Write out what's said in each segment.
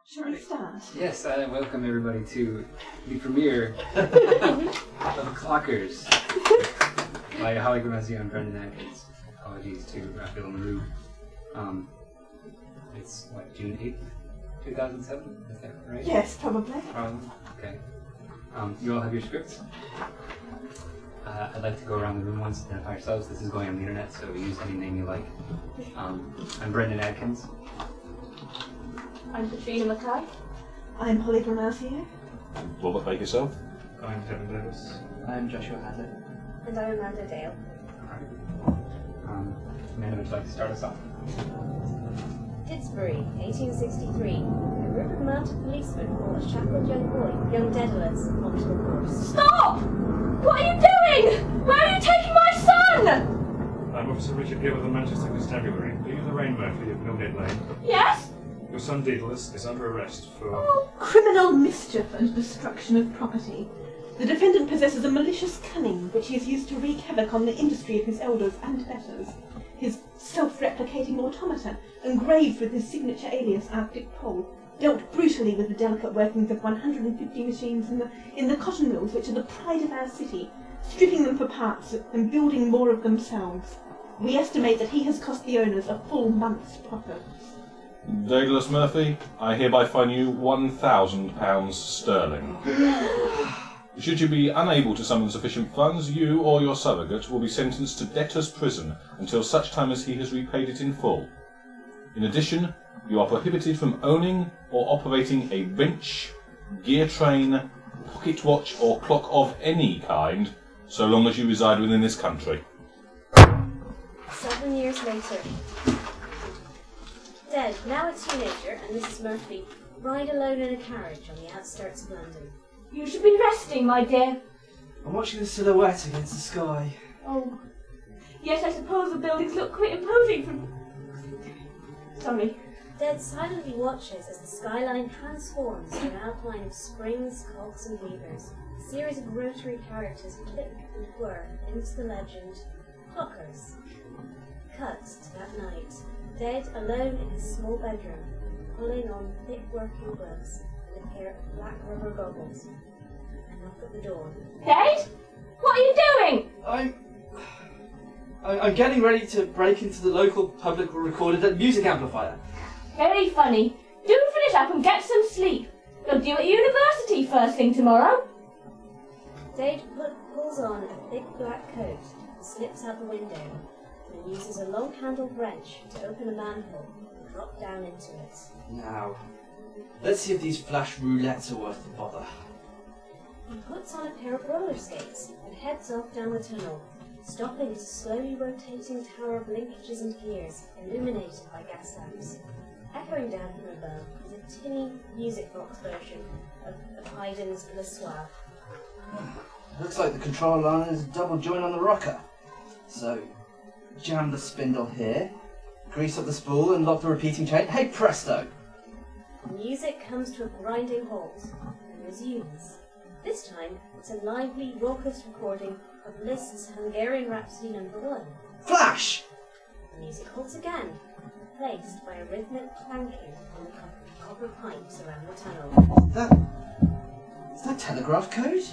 Should we start? Yes, welcome everybody to the premiere of Clockers by Holly Gomezzi and Brendan Atkins. Apologies to Raphael Maru. It's what, June 8th, 2007? Is that right? Yes, probably. Okay. You all have your scripts? I'd like to go around the room once and identify ourselves. This is going on the internet, so use any name you like. I'm Brendan Atkins. I'm Katrina Mackay. I'm Holly Gomezzi. Robert Baker yourself. I'm Kevin Davis. I'm Joshua Hadley. And I'm Amanda Dale. Amanda, would you like to start us off? Didsbury, 1863. A group of mounted policemen brought a shackled young boy, young Daedalus, onto a horse. Stop! What are you doing? Where are you taking my son? I'm Officer Richard here with the Manchester Constabulary. Are you Lorraine Murphy of Millgate Lane? Yes? Your son Daedalus is under arrest for... Criminal mischief and destruction of property. The defendant possesses a malicious cunning which he has used to wreak havoc on the industry of his elders and betters. His self-replicating automata, engraved with his signature alias Arctic Pole, dealt brutally with the delicate workings of 150 machines in the cotton mills which are the pride of our city, stripping them for parts and building more of themselves. We estimate that he has cost the owners a full month's profit. Daedalus Murphy, I hereby fine you £1,000 sterling. Should you be unable to summon sufficient funds, you or your surrogate will be sentenced to debtor's prison until such time as he has repaid it in full. In addition, you are prohibited from owning or operating a wrench, gear train, pocket watch or clock of any kind, so long as you reside within this country. 7 years later. Ded, now a teenager, and Mrs. Murphy ride alone in a carriage on the outskirts of London. You should be resting, my dear. I'm watching the silhouette against the sky. Oh, yes, I suppose the buildings look quite imposing from... Sorry. Ded silently watches as the skyline transforms to an outline of springs, cogs and levers. A series of rotary characters click and whir into the legend, Clockers. Cut to that night. Ded alone in his small bedroom, pulling on thick working gloves and a pair of black rubber goggles. A knock at the door. Dad? What are you doing? I'm getting ready to break into the local public recorded music amplifier. Very funny. Do finish up and get some sleep. You'll do at university first thing tomorrow. Dade pulls on a thick black coat and slips out the window and uses a long-handled wrench to open a manhole and drop down into it. Now, let's see if these flash roulettes are worth the bother. He puts on a pair of roller skates and heads off down the tunnel, stopping at a slowly rotating tower of linkages and gears, illuminated by gas lamps. Echoing down from above is a tinny music box version of Haydn's Le Soir. Looks like the control line is a double joint on the rocker. So, jam the spindle here, grease up the spool and lock the repeating chain. Hey presto! The music comes to a grinding halt and resumes. This time, it's a lively, raucous recording of Liszt's Hungarian Rhapsody No. 1. Flash! The music halts again, replaced by a rhythmic clanking on the copper pipes around the tunnel. Is that telegraph code?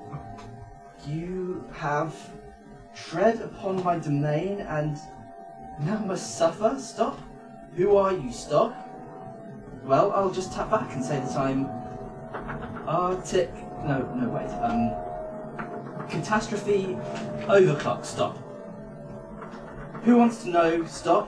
You have tread upon my domain and now must suffer? Stop? Who are you? Stop? Well, I'll just tap back and say that I'm Arctic... No, wait. Catastrophe overclock. Stop. Who wants to know? Stop.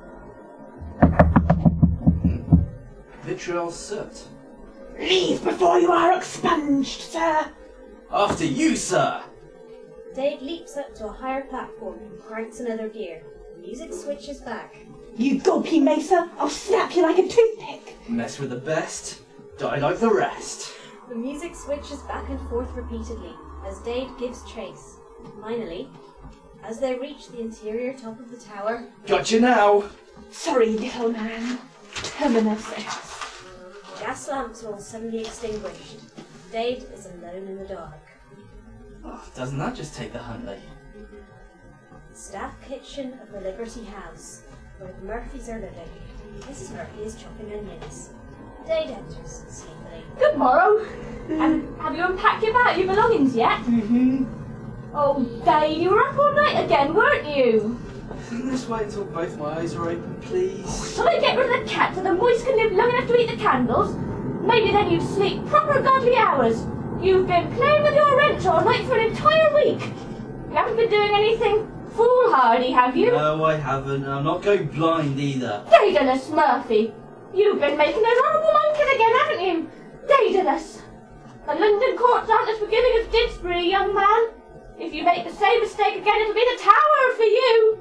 Vitriol soot. Leave before you are expunged, sir. After you, sir. Dade leaps up to a higher platform and cranks another gear. The music switches back. You gulpy mesa, I'll snap you like a toothpick. Mess with the best, die like the rest. The music switches back and forth repeatedly as Dade gives chase. Finally, as they reach the interior top of the tower... Got you now! Sorry, little man. Terminus S. Gas lamps are all suddenly extinguished. Dade is alone in the dark. Oh, doesn't that just take the Huntley? The staff kitchen of the Liberty House, where the Murphys are living. Mrs. Murphy is chopping onions. Dade enters sleepily. Good morrow. And have you unpacked your belongings yet? Mm-hmm. Oh, Dade, you were up all night again, weren't you? Can you just wait until both my eyes are open, please? Shall I get rid of the cat so the moist can live long enough to eat the candles? Maybe then you'd sleep proper godly hours. You've been playing with your wrench all night for an entire week. You haven't been doing anything foolhardy, have you? No, I haven't. I'm not going blind either. Daedalus Murphy, you've been making an honourable uncle again, haven't you? Daedalus. The London courts aren't as forgiving as Didsbury, young man. If you make the same mistake again, it'll be the Tower for you.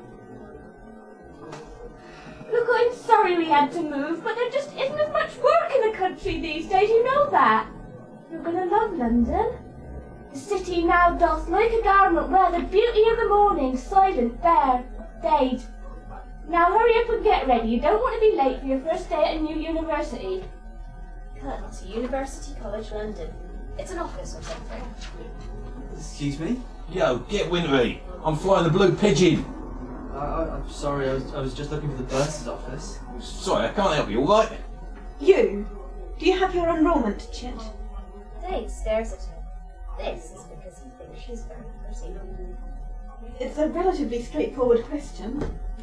Look, I'm sorry we had to move, but there just isn't as much work in the country these days, you know that. You're gonna love London. The city now doth like a garment wear the beauty of the morning, silent, fair, Dade. Now hurry up and get ready, you don't want to be late for your first day at a new university. Cut to University College London. It's an office or something. Excuse me? Yo, get wind of me. I'm flying the Blue Pigeon. I'm sorry, I was just looking for the bursar's office. Sorry, I can't help you, alright? You, do you have your enrolment chit? Dade stares at her. This is because he thinks she's very pretty. It's a relatively straightforward question.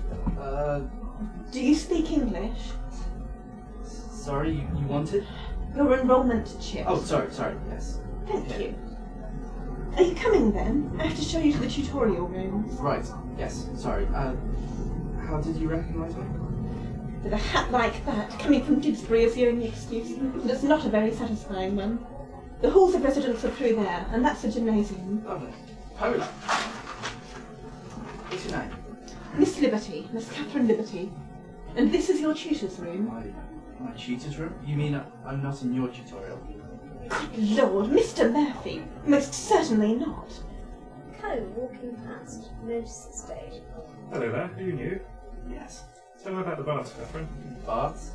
Do you speak English? Sorry, you wanted? Your enrolment chit. Oh, sorry, yes. Thank you. Are you coming then? I have to show you to the tutorial rooms. Right, yes, sorry. How did you recognise me? With a hat like that, coming from Didsbury is the only excuse, and it's not a very satisfying one. The halls of residence are through there, and that's the gymnasium. Lovely. Pola. What's your name? Miss Liberty, Miss Catherine Liberty. And this is your tutor's room. My tutor's room? You mean I'm not in your tutorial? Lord, Mr. Murphy, most certainly not. Co, walking past, notices Dade. Hello there, are you new? Yes. Tell me about the baths, Catherine. Baths?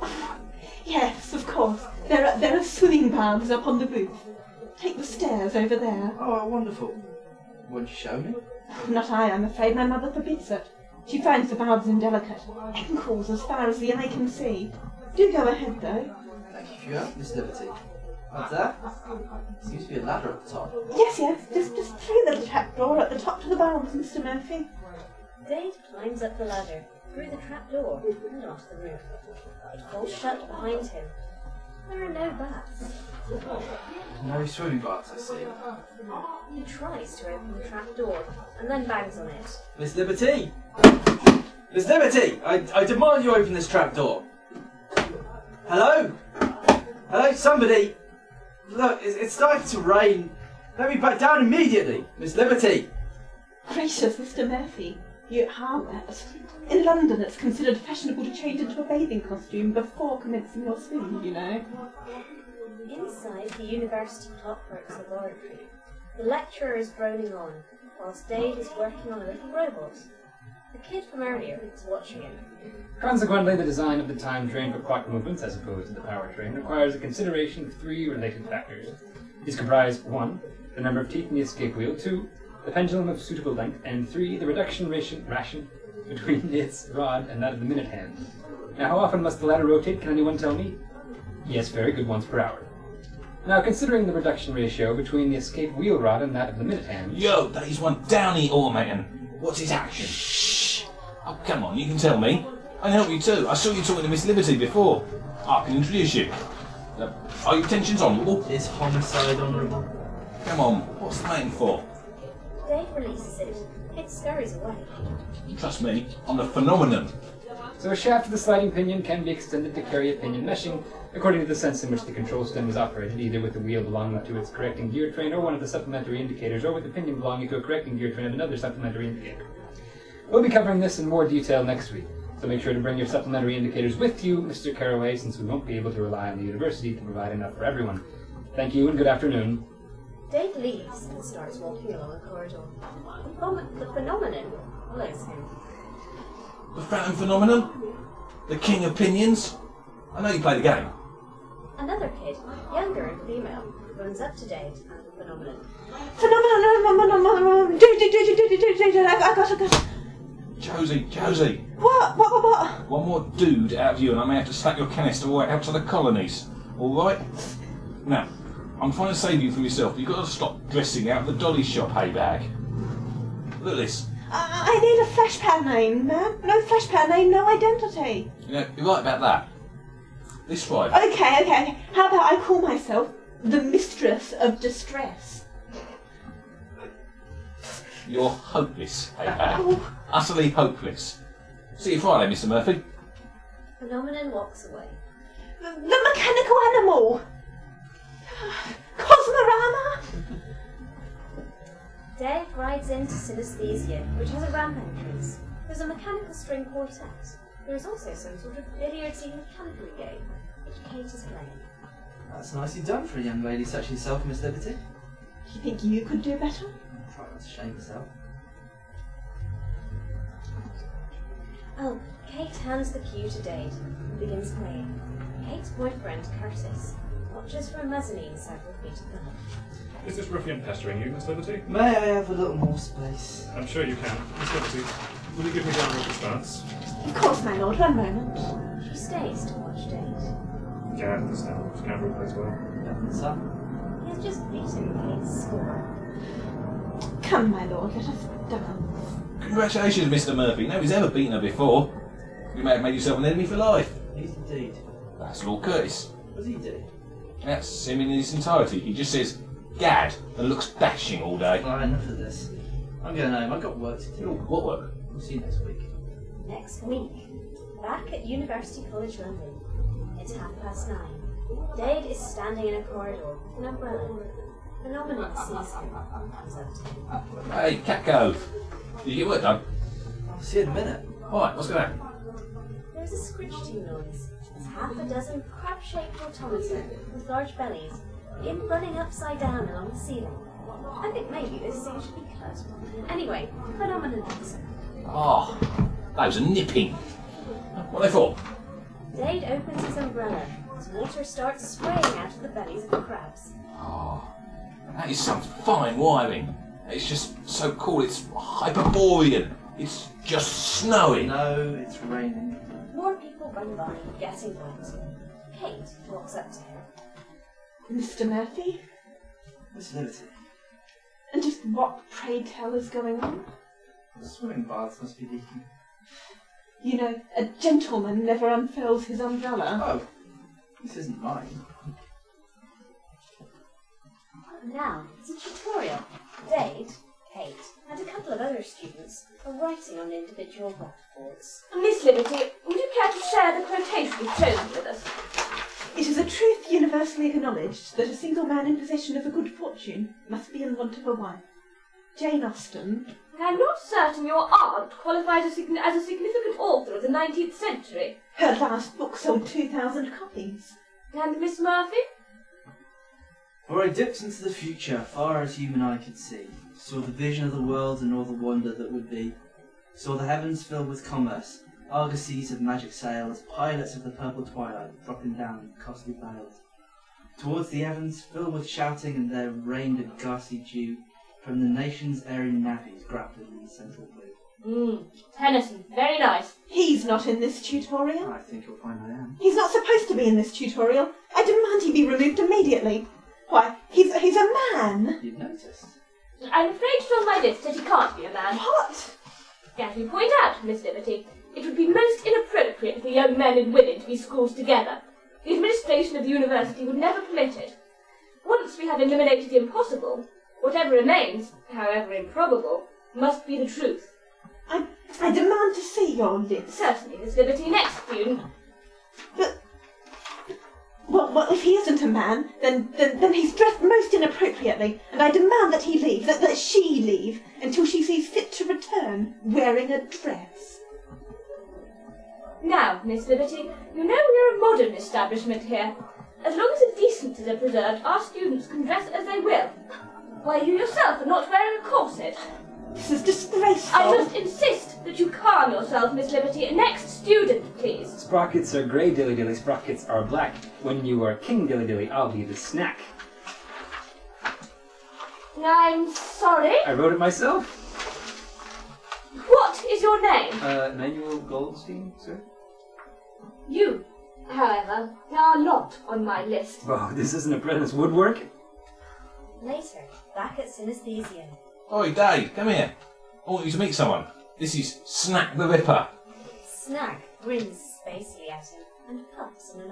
Yes, of course. There are swimming baths up on the roof. Take the stairs over there. Oh, wonderful. Won't you show me? Not I, I'm afraid. My mother forbids it. She finds the baths indelicate. Ankles as far as the eye can see. Do go ahead, though. Thank you for your help, Miss Liberty. What's that? Seems to be a ladder at the top. Yes. Just through the trapdoor at the top to the baths, Mr. Murphy. Dade climbs up the ladder, through the trapdoor, and onto the roof. It falls shut behind him. There are no baths. No swimming baths, I see. He tries to open the trapdoor, and then bangs on it. Miss Liberty! Miss Liberty! I demand you open this trapdoor. Hello? Hello, somebody? Look, it's starting to rain. Let me back down immediately. Miss Liberty! Gracious, Mr. Murphy. You are that. In London, it's considered fashionable to change into a bathing costume before commencing your swim, you know. Inside the university clockwork's laboratory, the lecturer is droning on, whilst Dade is working on a little robot. The kid from earlier is watching him. Consequently, the design of the time train for clock movements, as opposed to the power train, requires a consideration of three related factors. These comprise 1. The number of teeth in the escape wheel, 2. The pendulum of suitable length, and 3. The reduction ration between its rod and that of the minute hand. Now, how often must the latter rotate? Can anyone tell me? Yes, very good, once per hour. Now, considering the reduction ratio between the escape wheel rod and that of the minute hand... Yo, that is one downy automaton. What's his action? Shh! Oh, come on, you can tell me. I can help you too. I saw you talking to Miss Liberty before. I can introduce you. Are your tensions honourable? Is homicide honourable? Come on, what's the main for? Dade releases it. It scurries away. Trust me, I'm the phenomenon. So a shaft of the sliding pinion can be extended to carry a pinion meshing, according to the sense in which the control stem is operated, either with the wheel belonging to its correcting gear train or one of the supplementary indicators, or with the pinion belonging to a correcting gear train of another supplementary indicator. We'll be covering this in more detail next week, so make sure to bring your supplementary indicators with you, Mr. Carraway, since we won't be able to rely on the university to provide enough for everyone. Thank you and good afternoon. Dade leaves and starts walking along a corridor. The phenomenon follows him. The Phantom Phenomenon? The King of Pinions? I know you play the game. Another kid, younger and female, runs up to Dade and the phenomenon. Phenomenon! I got it. Josie! What? One more dude out of you and I may have to slap your canister right out to the colonies. Alright? Now, I'm trying to save you from yourself, but you've got to stop dressing out the dolly shop, hey bag. Look at this. I need a flash pan name, man. No flash pan name, no identity. You know, you're right about that. This Friday. Okay. How about I call myself the Mistress of Distress? You're hopeless, hey bag. Utterly hopeless. See you Friday, Mr. Murphy. Phenomenon walks away. The mechanical animal! Cosmorama! Dave rides into Synesthesia, which has a ramp entrance. There's a mechanical string quartet. There is also some sort of billiardsy mechanical game, which Kate is playing. That's nicely done for a young lady such as yourself, Miss Liberty. You think you could do better? Try not to shame yourself. Oh, Kate hands the cue to Dade and begins playing. Kate's boyfriend, Curtis, watches from a mezzanine several feet above. Is this ruffian pestering you, Miss Liberty? May I have a little more space? I'm sure you can. Miss Liberty, will you give me down with the stance? Of course, my lord. One moment. She stays to watch Dade. Yeah, the scoundrel plays well. Son. He has just beaten Kate's score. Come, my lord, let us dance. Congratulations, Mr. Murphy. Nobody's ever beaten her before. You may have made yourself an enemy for life. He's indeed. That's Lord Curtis. What does he do? That's him in his entirety. He just says, Gad, and looks dashing all day. Alright, enough of this. I'm going home. I've got work to do. What work? We'll see you next week. Next week, back at University College London. It's 9:30. Dade is standing in a corridor with an umbrella. Phenomenon sees him and comes up to him. Hey, Catco. Did you get work done? I'll see you in a minute. Alright, what's going on? There's a scritching noise as half a dozen crab-shaped automata with large bellies begin running upside down along the ceiling. I think maybe this scene should be cut. Anyway, Phenomenon answer. Oh, those are nipping. What are they for? Dade opens his umbrella as water starts spraying out of the bellies of the crabs. Oh, that is some fine wiring. It's just so cool. It's Hyperborean. It's just snowing. No, it's raining. More people run by, getting wet. Kate walks up to him. Mr. Murphy? Miss Liberty. And just what, pray tell, is going on? The swimming baths must be leaking. You know, a gentleman never unfurls his umbrella. Oh, this isn't mine. Now, it's a tutorial. Dade, Kate, and a couple of other students are writing on individual blackboards. Miss Liberty, would you care to share the quotation you've chosen with us? It is a truth universally acknowledged that a single man in possession of a good fortune must be in want of a wife. Jane Austen. I'm not certain your aunt qualifies as a significant author of the 19th century. Her last book sold 2,000 copies. And Miss Murphy? For I dipped into the future, far as human eye could see, saw the vision of the world and all the wonder that would be, saw the heavens filled with commerce, argosies of magic sails, pilots of the purple twilight dropping down in costly bales. Towards the heavens filled with shouting, and there rained a ghastly dew from the nation's airy navies grappling in the central blue. Tennyson, very nice. He's not in this tutorial. I think you'll find I am. He's not supposed to be in this tutorial. I demand he be removed immediately. Why, he's a man. You've noticed. I'm afraid it's on my list that he can't be a man. What? As you point out, Miss Liberty, it would be most inappropriate for young men and women to be schooled together. The administration of the university would never permit it. Once we have eliminated the impossible, whatever remains, however improbable, must be the truth. I demand to see your list. Certainly, Miss Liberty. Next student. But, well, if he isn't a man, then he's dressed most inappropriately, and I demand that he leave, that she leave, until she sees fit to return, wearing a dress. Now, Miss Liberty, you know we're a modern establishment here. As long as the decencies are preserved, our students can dress as they will. Why, you yourself are not wearing a corset. This is disgraceful. I must insist that you calm yourself, Miss Liberty. Next student, please. Sprockets are grey, dilly-dilly, sprockets are black. When you are king, dilly-dilly, I'll be the snack. I'm sorry. I wrote it myself. What is your name? Manuel Goldstein, sir? You, however, are not on my list. Oh, this isn't apprentice woodwork? Later, back at Synesthesia. Oi, Dave, come here. I want you to meet someone. This is Snack the Ripper. Snack grins spacily at him and puffs on an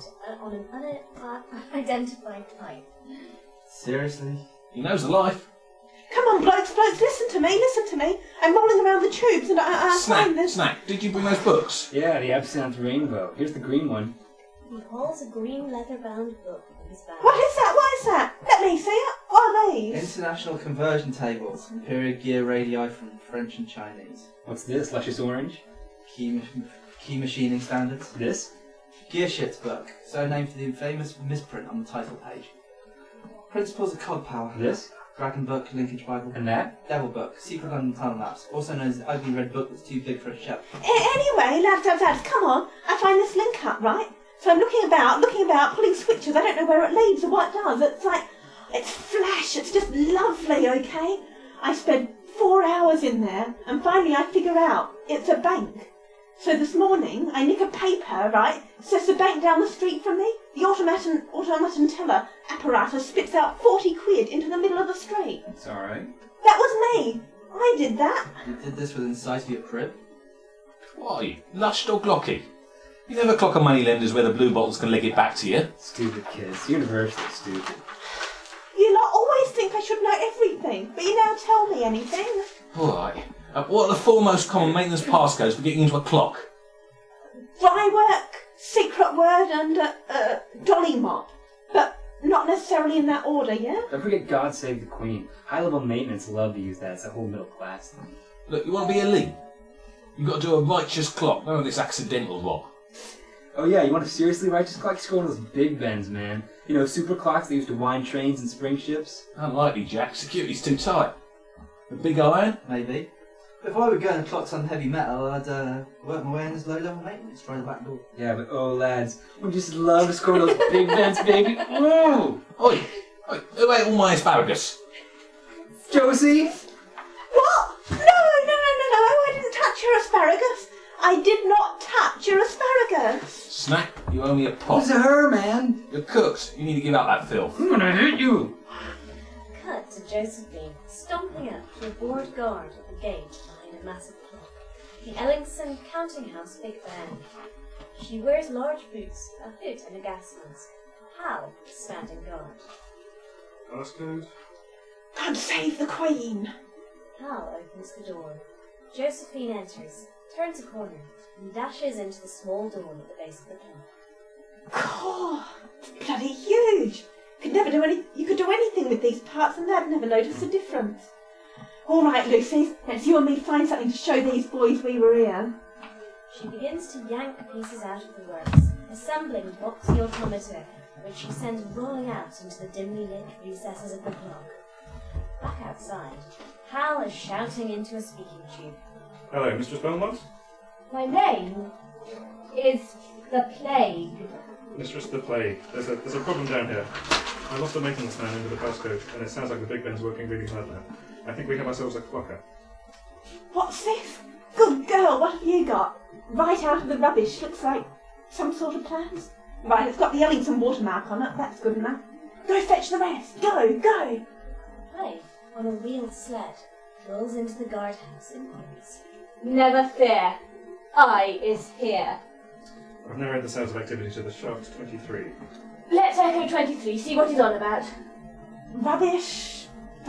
unidentified pipe. Seriously? He knows the life. Come on, blokes, listen to me. I'm rolling around the tubes and I find this. Snack, did you bring those books? Yeah, the Absinthe Rainbow. Here's the green one. He hauls a green leather-bound book from his bag. What is that? Let me see it. What are these? International conversion tables. Period gear radii from French and Chinese. What's this? Luscious orange? Key machining standards. This? Gearship's book, so named for the famous misprint on the title page. Principles of cog power. This? Dragon book, linkage bible. And that? Devil book, secret London tunnel maps, also known as the ugly red book that's too big for a shelf. Anyway, lads, come on. I find this link up, right? So I'm looking about, pulling switches. I don't know where it leads or what it does. It's flash. It's just lovely, okay? I spent 4 hours in there, and finally I figure out it's a bank. So this morning, I nick a paper, right? Says the bank down the street from me. The automaton teller apparatus spits out 40 quid into the middle of the street. It's alright. That was me. I did that. You did this within sight of your crib? Why, lushed or glocky? You never clock a moneylenders where the blue bottles can leg it back to you. Stupid kids. Universally stupid. You lot always think I should know everything, but you never tell me anything. Alright. What are the four most common maintenance passcodes for getting into a clock? Dry work, secret word, and dolly mop. But not necessarily in that order, yeah? Don't forget God Save the Queen. High-level maintenance love to use that. It's a whole middle class thing. Look, you want to be elite? You've got to do a righteous clock, none of this accidental rot. Oh yeah, you want a seriously righteous clock? Just go to those Big Bens, man. You know, super clocks they used to wind trains and spring ships. Unlikely, Jack. Security's too tight. A big iron? Maybe. But if I were going to clocks on heavy metal, I'd work my way in as low-level maintenance, try the back door. Yeah, but oh lads, we just love to score those Big Bens, baby. Ooh! Oi! Who ate all my asparagus? Josie! What? No, I didn't touch your asparagus. I did not touch your asparagus. Snack, you owe me a pot. Who's her, man? You're cooked. You need to give out that filth. I'm gonna hit you! Cut to Josephine, stomping up to a bored guard at the gate behind a massive clock. The Ellingson Counting House Big Ben. She wears large boots, a hood and a gas mask. Hal is standing guard. Passcode? God save the Queen. Hal opens the door. Josephine enters, turns a corner, and dashes into the small door at the base of the clock. God, it's bloody huge. You could do anything with these parts and they'd never notice the difference. All right, Lucy, let's you and me find something to show these boys we were here. She begins to yank pieces out of the works, assembling boxy automata, which she sends rolling out into the dimly lit recesses of the clock. Back outside, Hal is shouting into a speaking tube. Hello, Mistress Belmont? My name is the Plague. Mistress the Plague. There's a problem down here. I lost a maintenance man into the passcode, and it sounds like the Big Ben's working really hard now. I think we have ourselves a clocker. What's this? Good girl, what have you got? Right out of the rubbish, looks like some sort of plans. Right, it's got the Ellingson watermark on it, that's good enough. Go fetch the rest, go! Plague, on a wheeled sled, rolls into the guardhouse in Paris. Never fear, I is here. I've narrowed the sounds of activity to the shaft 23. Let's echo 23, see what he's on about. Rubbish.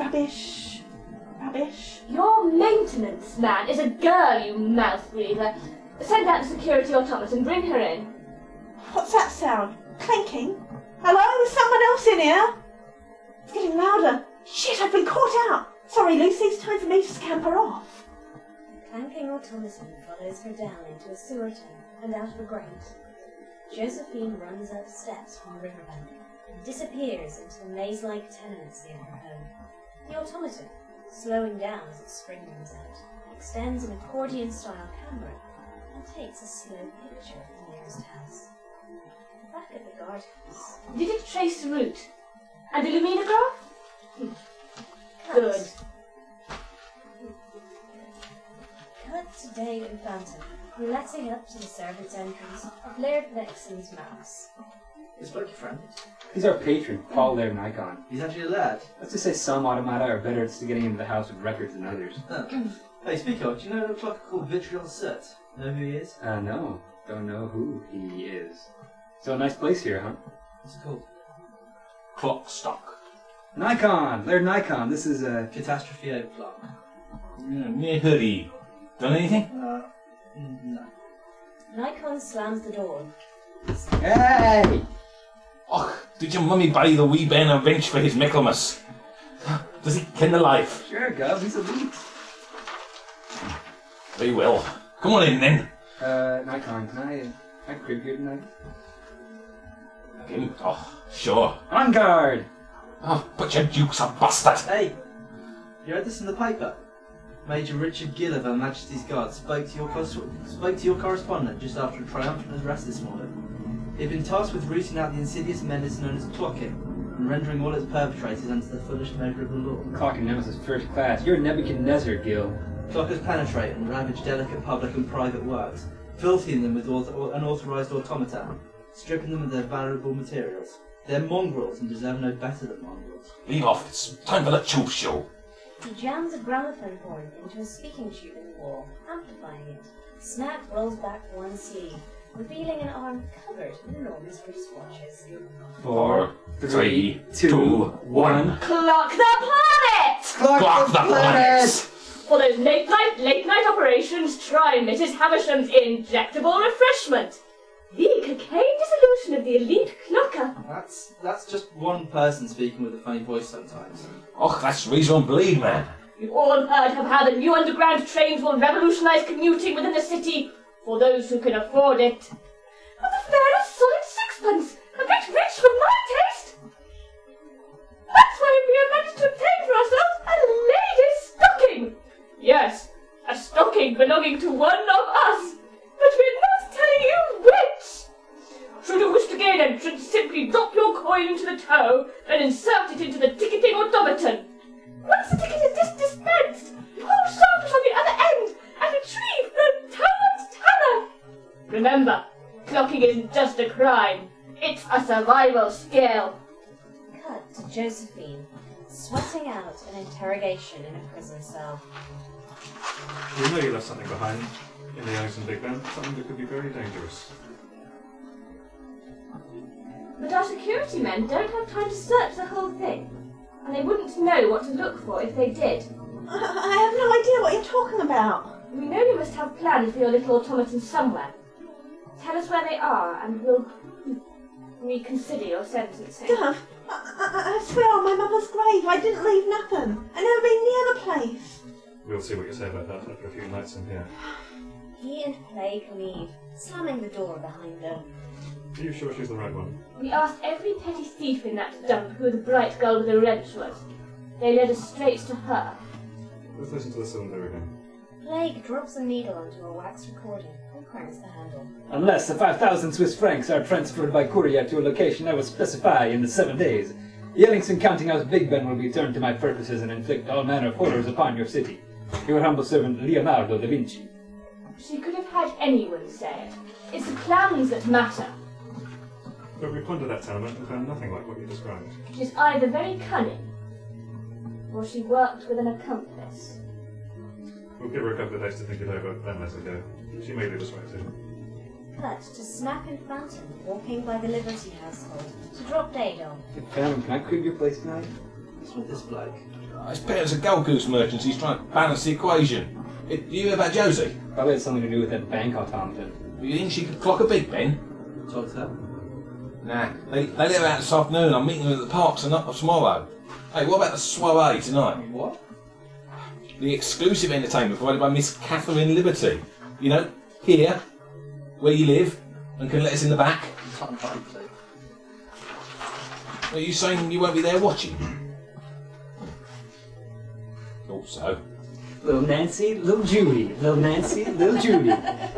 Your maintenance man is a girl, you mouth breather. Send out the security automaton, bring her in. What's that sound? Clanking? Hello, is someone else in here? It's getting louder. Shit, I've been caught out. Sorry, Lucy, it's time for me to scamper off. Clanking automaton follows her down into a sewer tank and out of a grate. Josephine runs up steps from the riverbank and disappears into the maze-like tenements near her home. The automaton, slowing down as its spring runs out, extends an accordion-style camera and takes a slow picture of the nearest house. Back at the guardhouse. Did it trace the route? And the luminograph? Good. to Dave and Phantom, letting up to the servants' entrance of Laird Nixon's mouse. Is Bloke your friend? He's our patron, Paul Laird Nikon. He's actually a lad. Let's just say some automata are better at getting into the house with records than others. Oh. Hey, speak of, do you know a clock called Vitriol Soot? Know who he is? No. Don't know who he is. So a nice place here, huh? What's it called? Clockstock. Nikon! Laird Nikon, this is a... Catastrophe Overclock. Near Hoodie. Done anything? No. Nikon slams the door. Hey! Och, did your mummy buy the wee Ben a bench for his Michaelmas? Does he ken the life? Sure, Gov, he's elite. Very well. Come on in then. Nikon, can I crib here tonight? Again? Oh, sure. On guard! Oh, but your duke's a bastard. Hey! You read this in the paper? Major Richard Gill of Her Majesty's Guard spoke to your correspondent just after a triumphant address this morning. He had been tasked with rooting out the insidious menace known as clocking, and rendering all its perpetrators under the fullest measure of the law. Clocking nemesis first class. You're Nebuchadnezzar, Gil. Clockers penetrate and ravage delicate public and private works, filthying them with unauthorised automata, stripping them of their valuable materials. They're mongrels and deserve no better than mongrels. Leave off. It's time for the truth show. He jams a gramophone horn into a speaking tube in the wall, amplifying it. Snap rolls back one sleeve, revealing an arm covered in enormous wristwatches. 4, 3, 2, 1. Clock the planet! Clock the planets! For those late night operations, try Mrs. Havisham's injectable refreshment. The cocaine dissolution of the elite clocker. That's just one person speaking with a funny voice sometimes. Och, that's reason bleed, man. You've all heard of how the new underground trains will revolutionise commuting within the city for those who can afford it. But the fare is solid sixpence, a bit rich for my taste. That's why we have managed to obtain for ourselves a lady's stocking. Yes, a stocking belonging to one of us. But we're not telling you which! Should you wish to gain entrance, simply drop your coin into the toe and insert it into the ticketing automaton. Once the ticket is dispensed, hold sharply on the other end and retrieve the town's tanner. Remember, clocking isn't just a crime, it's a survival skill. Cut to Josephine, sweating out an interrogation in a prison cell. We know you left something behind in the ice and Big Ben, something that could be very dangerous. But our security men don't have time to search the whole thing, and they wouldn't know what to look for if they did. I have no idea what you're talking about. We know you must have plans for your little automaton somewhere. Tell us where they are, and we'll reconsider your sentencing. Duff, I swear on my mother's grave I didn't leave nothing. I never been near the place. We'll see what you say about that after a few nights in here. He and Plague leave, slamming the door behind them. Are you sure she's the right one? We asked every petty thief in that dump who the bright girl with the wrench was. They led us straight to her. Let's listen to the cylinder again. Plague drops a needle onto a wax recording and cranks the handle. Unless the 5,000 Swiss francs are transferred by courier to a location I will specify in the 7 days, Yellington Counting House Big Ben will be turned to my purposes and inflict all manner of horrors upon your city. Your humble servant, Leonardo da Vinci. She could have had anyone say it. It's the plans that matter. But we plundered that tenement and found nothing like what you described. She's either very cunning, or she worked with an accomplice. We'll give her a couple of days to think it over, then let her go. She may leave us right too. Cut to Snap and Phantom walking by the Liberty household to drop Dado. Phantom, can I crib your place tonight? What's with this bloke? It's Peter's a gold goose merchant. He's trying to balance the equation. Do you hear about Josie? Probably had something to do with that bank automaton. You think she could clock a Big Ben? Talk to her. Nah, they let her out this afternoon. I'm meeting them at the parks and up tomorrow. Hey, what about the soiree tonight? What? The exclusive entertainment provided by Miss Catherine Liberty. You know, here, where you live, and can let us in the back. Unlikely. Are you saying you won't be there watching? Thought so. Little Nancy, little Judy. Little Nancy, little Judy.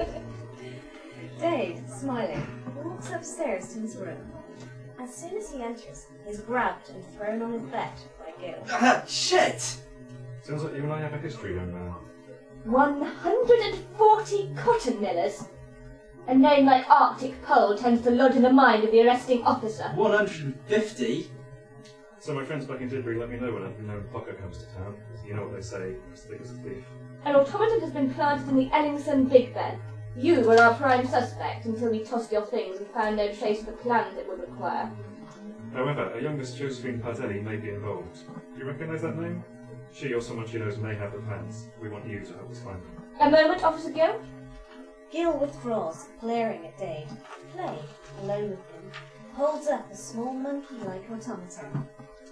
Dave, smiling, walks upstairs to his room. As soon as he enters, he is grabbed and thrown on his bed by Gil. Shit! Sounds like you and I have a history, young man. 140 cotton millers. A name like Arctic Pole tends to lodge in the mind of the arresting officer. 150? So my friends back in Didbury let me know when a known fucker comes to town. You know what they say, as thick as a thief. An automaton has been planted in the Ellingson Big Ben. You were our prime suspect until we tossed your things and found no trace of the plans it would require. However, a young Miss Josephine Parzelli may be involved. Do you recognise that name? She or someone she knows may have the plans. We want you to help us find them. A moment, Officer Gill. Gil withdraws, glaring at Dade. Clay, alone with him, holds up a small monkey-like automaton.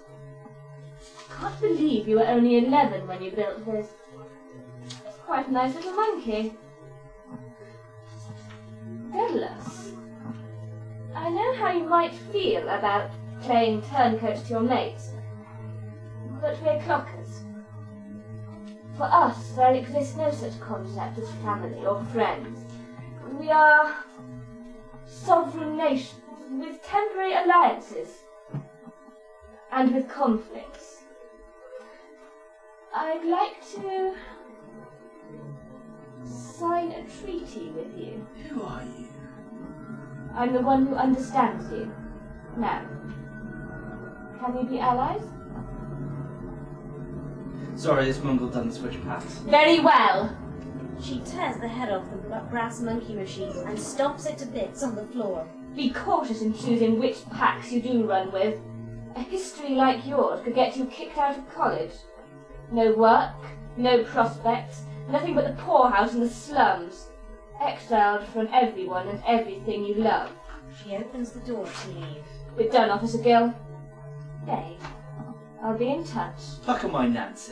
Can't believe you were only 11 when you built this. It's quite a nice little monkey. Douglas, I know how you might feel about playing turncoat to your mates, but we're clockers. For us, there exists no such concept as family or friends. We are sovereign nations with temporary alliances and with conflicts. I'd like to sign a treaty with you. Who are you? I'm the one who understands you. Now, can we be allies? Sorry, this Mongol doesn't switch packs. Very well. She tears the head off the brass monkey machine and stomps it to bits on the floor. Be cautious in choosing which packs you do run with. A history like yours could get you kicked out of college. No work, no prospects, nothing but the poorhouse and the slums. Exiled from everyone and everything you love. She opens the door to leave. We're done, Officer Gill. Dave, I'll be in touch. Pucker my Nancy.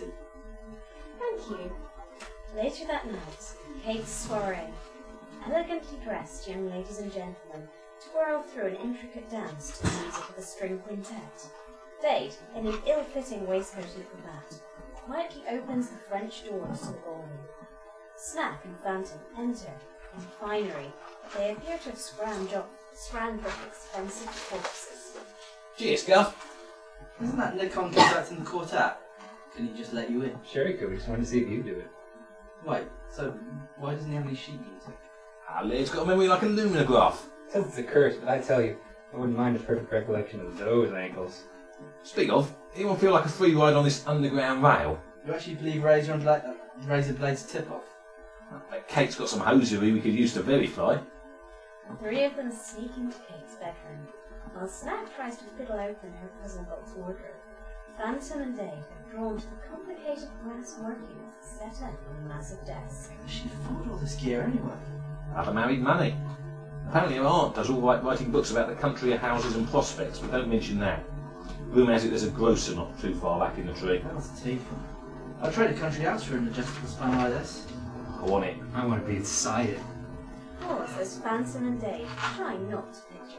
Thank you. Later that night, Kate's soiree. Elegantly dressed young ladies and gentlemen twirl through an intricate dance to the music of a string quintet. Dade, in an ill-fitting waistcoat and cravat, quietly opens the French doors to the ballroom. Snack and Phantom enter in finery, but they appear to have scrammed off expensive corpses. Cheers, Guff. Isn't that Nikon conducting the quartet? Can he just let you in? Sure, he could. We just wanted to see if you do it. Wait, so why doesn't he have any sheet music? It's got a memory like a luminograph. Says it's a curse, but I tell you, I wouldn't mind a perfect recollection of those ankles. Speak of, anyone feel like a free ride on this underground rail? You actually believe razor blades tip off? Kate's got some hosiery we could use to verify. The three of them sneak into Kate's bedroom, while Snack tries to fiddle open her puzzle box wardrobe. Phantom and Dade are drawn to the complicated brass workings set up on the massive desk. How does she afford all this gear anyway? Have a married money. Apparently her aunt does all right writing books about the country of houses and prospects, but don't mention that. Rumour has it there's a grocer not too far back in the tree. That's the teeth. I'll trade a country house for an adjustable spine like this. I want it. I want to be inside it. Pause as Phantom and Dade try not to picture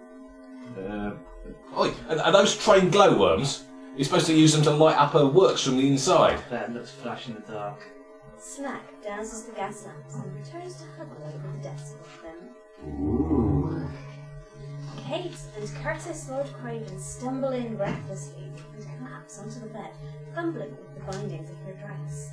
this. Oi, are those trained glowworms? You're supposed to use them to light up her works from the inside. That looks flash in the dark. Snack douses the gas lamps and returns to huddle over the desk with them. Ooh. Kate and Curtis Lord Craven stumble in recklessly and collapse onto the bed, fumbling with the bindings of her dress.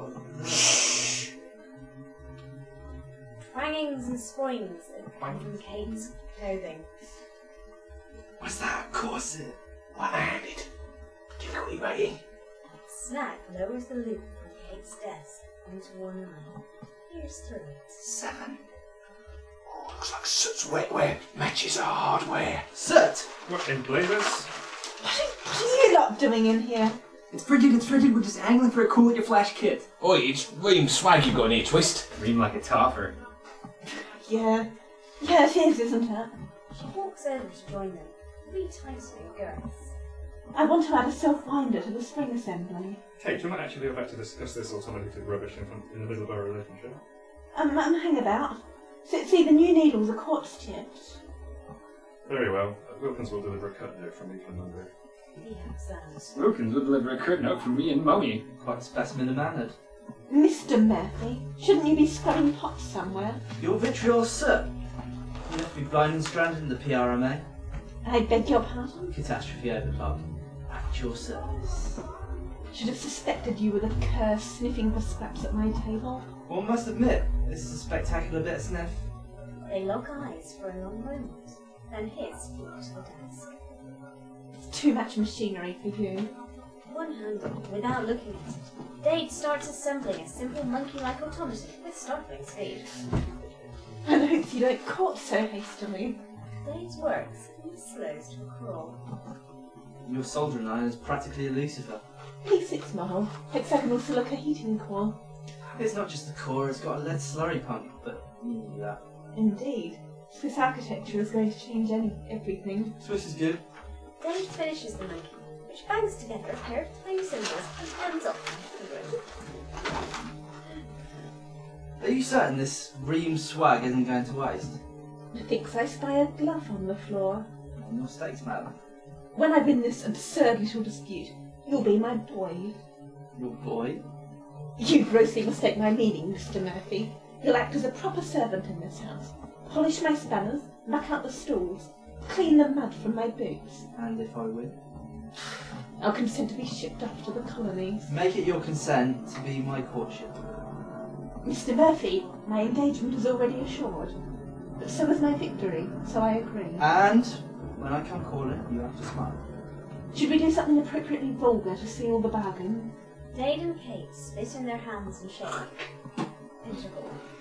Twangings and spoings come from Kate's clothing. What's that corset? One-handed. Giggly rating. Snack lowers the loop from Kate's desk onto one eye, peers through it. 7. Oh, looks like soot's wetware. Matches are hardware. Soot! What, in blazers? What are you lot doing in here? It's frigid, we're just angling for a cool at your flash kit. Oi, it's ream swag you've got in here, Twist. Ream like a toffer. Yeah, it is, isn't it? She walks over to join them, retightening girths. I want to add a self-winder to the spring assembly. Kate, you're not actually about to discuss this automated rubbish in the middle of our relationship. Hang about. See, the new needles are quartz tipped. Very well. Wilkins will deliver a cut note from me for Monday. He has that. Wilkins will deliver a curt note from me and Mummy. Quite a specimen of manhood. Mr. Murphy, shouldn't you be scrubbing pots somewhere? Your vitriol soot. You left me blind and stranded in the PRMA. I beg your pardon? Catastrophe overclock. At your service. Should have suspected you were the cur sniffing for scraps at my table. One must admit, this is a spectacular bit of sniff. They lock eyes for a long moment, then hiss float to the desk. It's too much machinery for you. One-handed, without looking at it, Dade starts assembling a simple monkey-like automaton with startling speed. And I hope you don't court so hastily. Dade's works slows to a crawl. Your soldering iron is practically a Lucifer. P6 model, hexagonal silica heating core. It's not just the core, it's got a lead slurry pump, but yeah. Indeed. Swiss architecture is going to change everything. Swiss is good. Dade finishes the monkey, which bangs together a pair of tiny cymbals and runs off into the room. Are you certain this ream swag isn't going to waste? Methinks I spy a glove on the floor. No mistakes, madam. When I win this absurd little dispute, you'll be my boy. Your boy? You grossly mistake my meaning, Mr. Murphy. You'll act as a proper servant in this house. Polish my spanners, muck out the stalls, clean the mud from my boots. And if I win? I'll consent to be shipped off to the colonies. Make it your consent to be my courtship. Mr. Murphy, my engagement is already assured. But so is my victory, so I agree. And when I come calling, you have to smile. Should we do something appropriately vulgar to seal the bargain? Dade and Kate spit in their hands and shake. Interval.